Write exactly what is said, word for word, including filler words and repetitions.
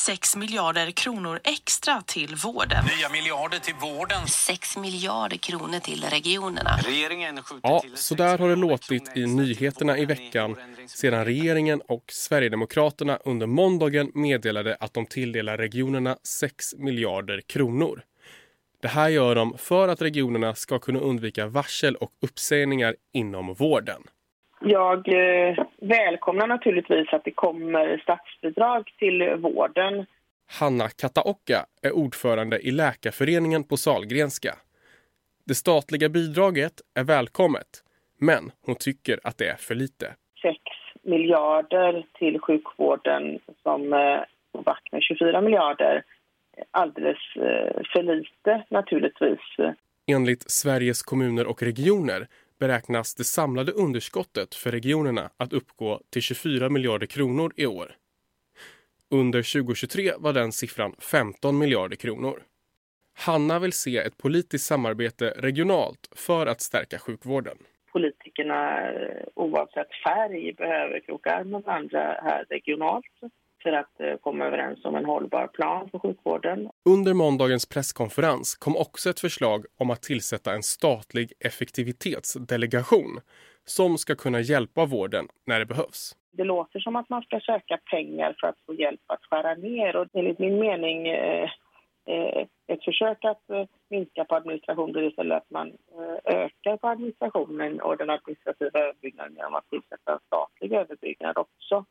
sex miljarder kronor extra till vården. Nya miljarder till vården. sex miljarder kronor till regionerna. Regeringen skjuter Ja, till så där har det låtit i nyheterna i veckan sedan regeringen och Sverigedemokraterna under måndagen meddelade att de tilldelar regionerna sex miljarder kronor. Det här gör de för att regionerna ska kunna undvika varsel och uppsägningar inom vården. Jag eh, välkomnar naturligtvis att det kommer statsbidrag till vården. Hanna Kataoka är ordförande i Läkarföreningen på Sahlgrenska. Det statliga bidraget är välkommet, men hon tycker att det är för lite. sex miljarder till sjukvården som eh, back med tjugofyra miljarder. Alldeles eh, för lite naturligtvis. Enligt Sveriges kommuner och regioner beräknas det samlade underskottet för regionerna att uppgå till tjugofyra miljarder kronor i år. Under tjugohundratjugotre var den siffran femton miljarder kronor. Hanna vill se ett politiskt samarbete regionalt för att stärka sjukvården. Politikerna oavsett färg behöver kroka arm med varandra här regionalt för att komma överens om en hållbar plan för sjukvården. Under måndagens presskonferens kom också ett förslag om att tillsätta en statlig effektivitetsdelegation som ska kunna hjälpa vården när det behövs. Det låter som att man ska söka pengar för att få hjälp att skära ner, och enligt min mening eh, ett försök att eh, minska på administration blir istället att man eh, ökar på administrationen och den administrativa överbyggnaden genom att tillsätta en statlig överbyggnad också.